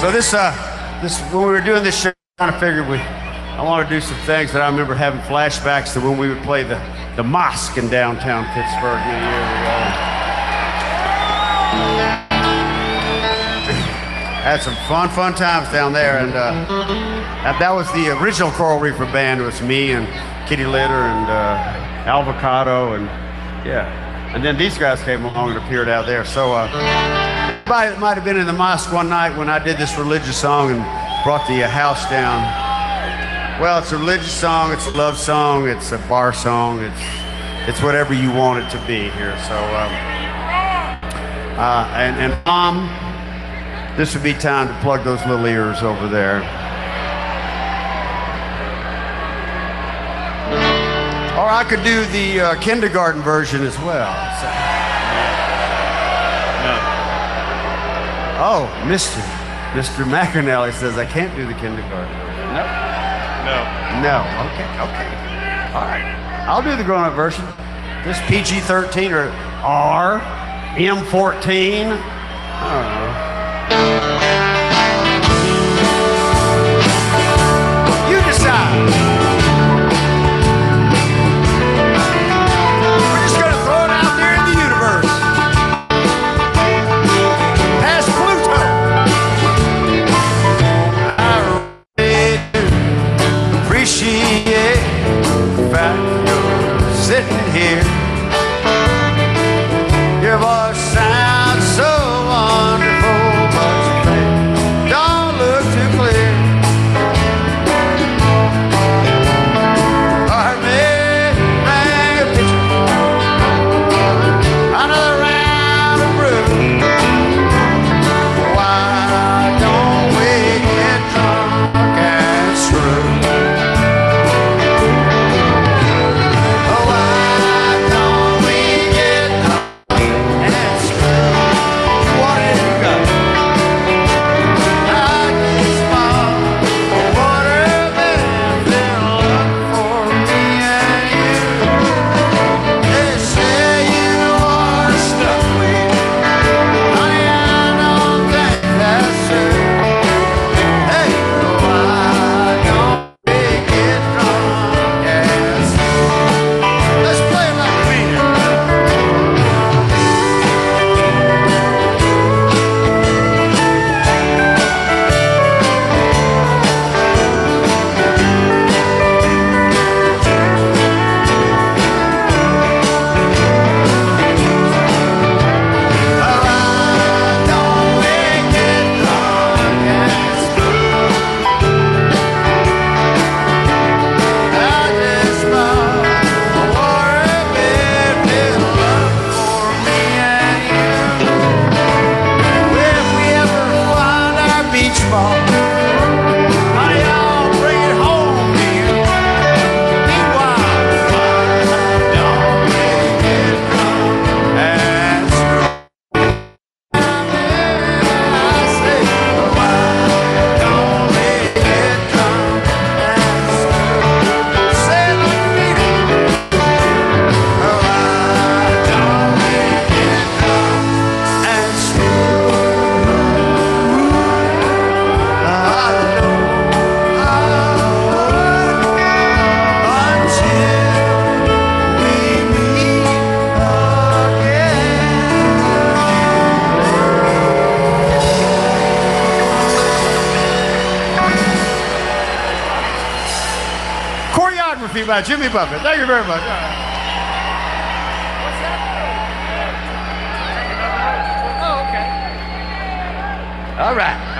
So this when we were doing this show, I kind of figured I want to do some things that I remember having flashbacks to when we would play the Mosque in downtown Pittsburgh many years ago. Had some fun times down there, and that was the original Coral Reefer band. It was me and Kitty Litter and Avocado, and yeah. And then these guys came along and appeared out there. So it might have been in the mosque one night when I did this religious song and brought the house down. Well, it's a religious song, it's a love song, it's a bar song, it's whatever you want it to be here. So, and Mom, this would be time to plug those little ears over there. Or I could do the kindergarten version as well. So. No. Oh, Mr. McAnally says I can't do the kindergarten. No. Okay. All right. I'll do the grown-up version. This PG-13 or R, M14. I don't know. You decide. Sitting here, your voice sounds so wonderful, but your face don't look too clear. Heart may hang a picture, another round of brew. Why don't we get drunk and screw? By Jimmy Buffett. Thank you very much. All right. What's that? Oh, okay. All right.